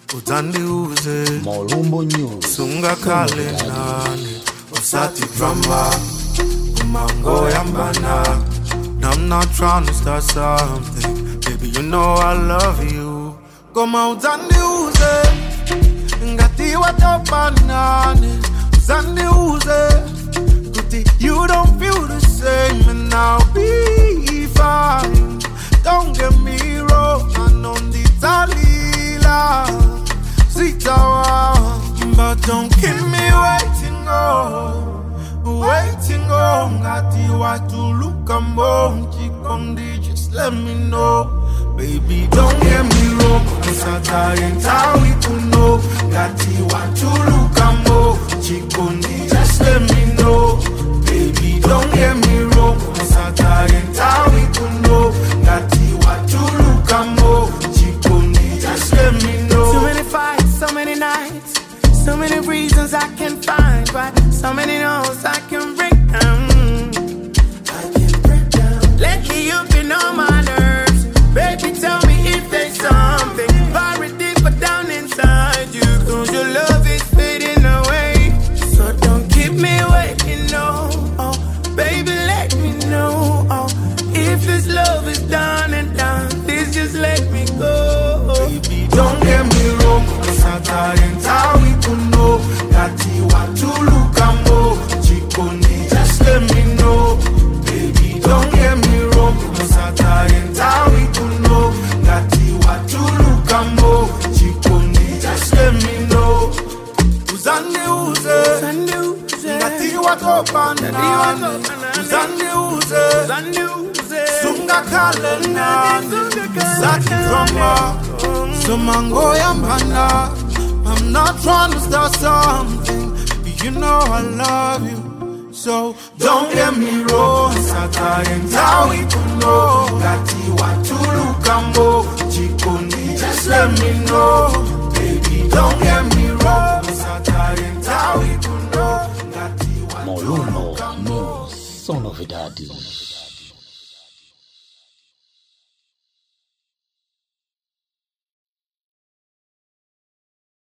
utandiuze Molumbo News sungakale nani usati drama umango yambana. Now I'm not trying to start something, baby, you know I love you. Koma utandiuze ngati watapanane utandiuze kuti you don't feel the same, and I'll be fine. Don't get me wrong, I know the Dalila Sitawa, but don't keep me waiting, waiting on. Ngati watuluka mbonchi kondi, just let me know. Baby, don't get me wrong, Sata entawi kuno. Ngati watuluka mbonchi kondi, just let me know. Baby, don't get me wrong, Sata entawi kuno. Ngati watuluka mbonchi kondi, just let me know. Too many fights, so many nights, so many reasons I can find, but so many no's I can break down. Lately you've been on my nerves. Baby, tell me if there's something very deeper down inside you, 'cause your love is fading away. So don't keep me waiting, no. Oh, baby, let me know. Oh, if this love is done and done, please just let me go. Baby, don't get me wrong, Sata entawi kuno. Ngati watuluka mbonchi kondi, just let me know. Baby, don't get me wrong, Sata entawi kuno. Ngati watuluka mbonchi kondi, just let me know. Uzandiuze ngati watopanane, uzandiuze sungakale nani usati drama sumango yambana. I'm not trying to start something, you know I love you. So don't get me wrong, Sata entawi kuno. Ngati watuluka mbonchi kondi, just let me know. Baby, don't get me wrong, Sata entawi kuno. Ngati Molumbo watuluka News, só novidades.